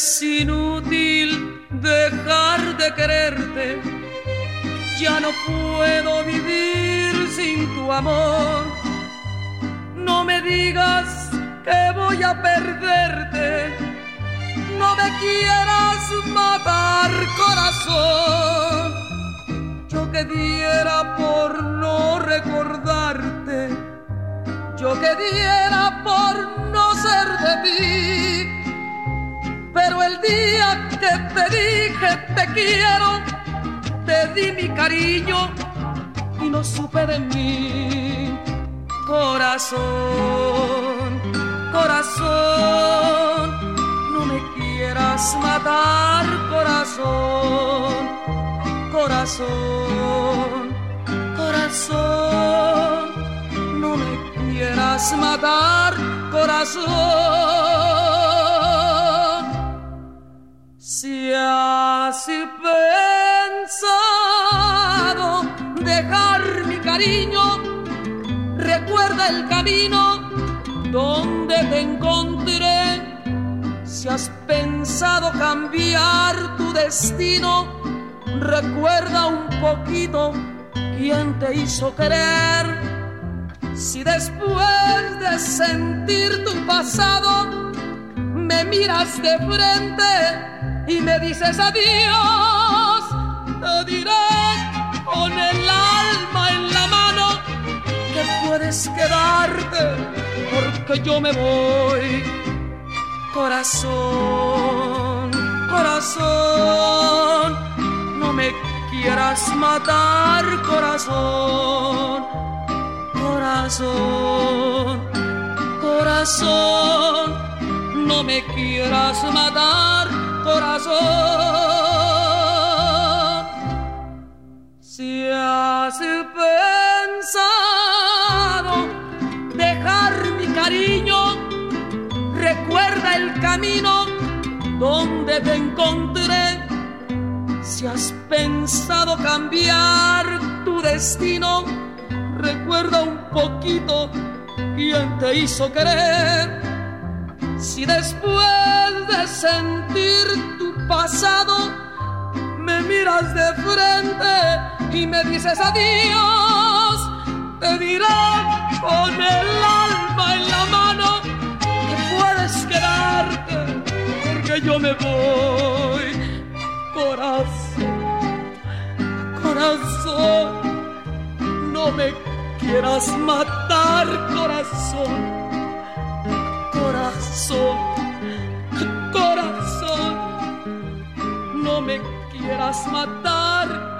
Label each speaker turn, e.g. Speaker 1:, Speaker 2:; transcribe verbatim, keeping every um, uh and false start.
Speaker 1: Es inútil dejar de quererte, ya no puedo vivir sin tu amor. No me digas que voy a perderte, no me quieras matar, corazón. Yo que diera por no recordarte, yo que diera por no ser de ti. Pero el día que te dije te quiero, te di mi cariño y no supe de mí. Corazón, corazón, no me quieras matar, corazón, corazón, corazón, no me quieras matar, corazón. Si has pensado dejar mi cariño, recuerda el camino donde te encontré. Si has pensado cambiar tu destino, recuerda un poquito quién te hizo querer. Si después de sentir tu pasado me miras de frente y me dices adiós, te diré con el alma en la mano que puedes quedarte porque yo me voy. Corazón, corazón, no me quieras matar, corazón, corazón, corazón, no me quieras matar, corazón. Si has pensado dejar mi cariño, recuerda el camino donde te encontré. Si has pensado cambiar tu destino, recuerda un poquito quién te hizo querer. Si después de sentir tu pasado me miras de frente y me dices adiós, te diré con el alma en la mano que puedes quedarte porque yo me voy. Corazón, corazón, no me quieras matar, corazón. Corazón, corazón, no me quieras matar.